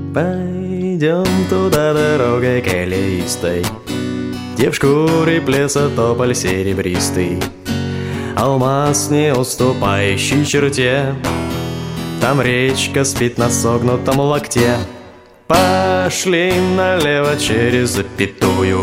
Пойдем туда дорогой колеистой, где в шкуре плеса тополь серебристый, алмаз, не уступающий черте. Там речка спит на согнутом локте. Пошли налево через запятую,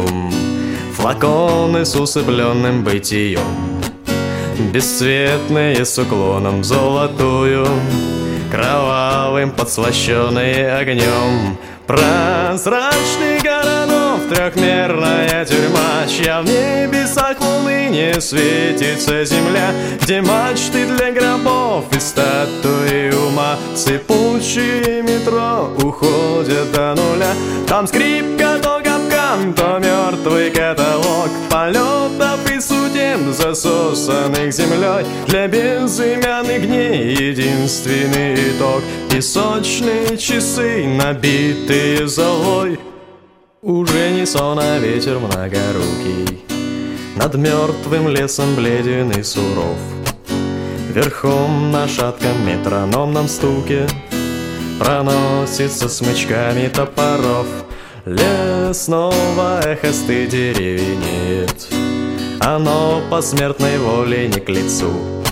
флаконы с усыпленным бытием, бесцветные с уклоном в золотую, кровавым подслащенные огнем. Прозрачный городов, трехмерная тюрьма, чья в небесах луны не светится земля, где мачты для гробов и статуи ума, сыпучие метро уходят до нуля. Там скрипка, то капкан, то мертвый каталог полетов и судеб, засосанных землей. Для безымянных дней единственный итог — песочные часы, набитые золой. Уже не сон, а ветер многорукий над мертвым лесом бледен и суров. Верхом на шатком метрономном стуке проносится смычками топоров. Лес снова эхосты деревенеет, оно по смертной воле не к лицу.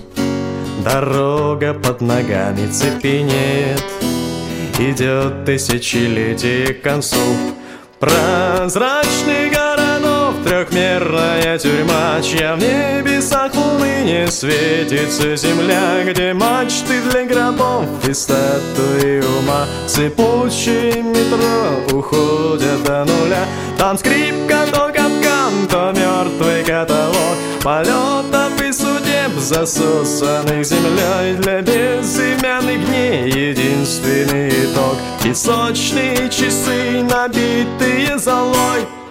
Дорога под ногами цепенеет, идет тысячелетие к концу. Прозрачный городов, трехмерная тюрьма, чья в небесах луны не светится земля, где мачты для гробов и статуи ума, сыпучие метро уходят до нуля. Там скрипка, то капкан, то мертвый каталог полетов и судеб, засосанных землей. Для безымянных дней единственный итог — песочные часы, набитые золой.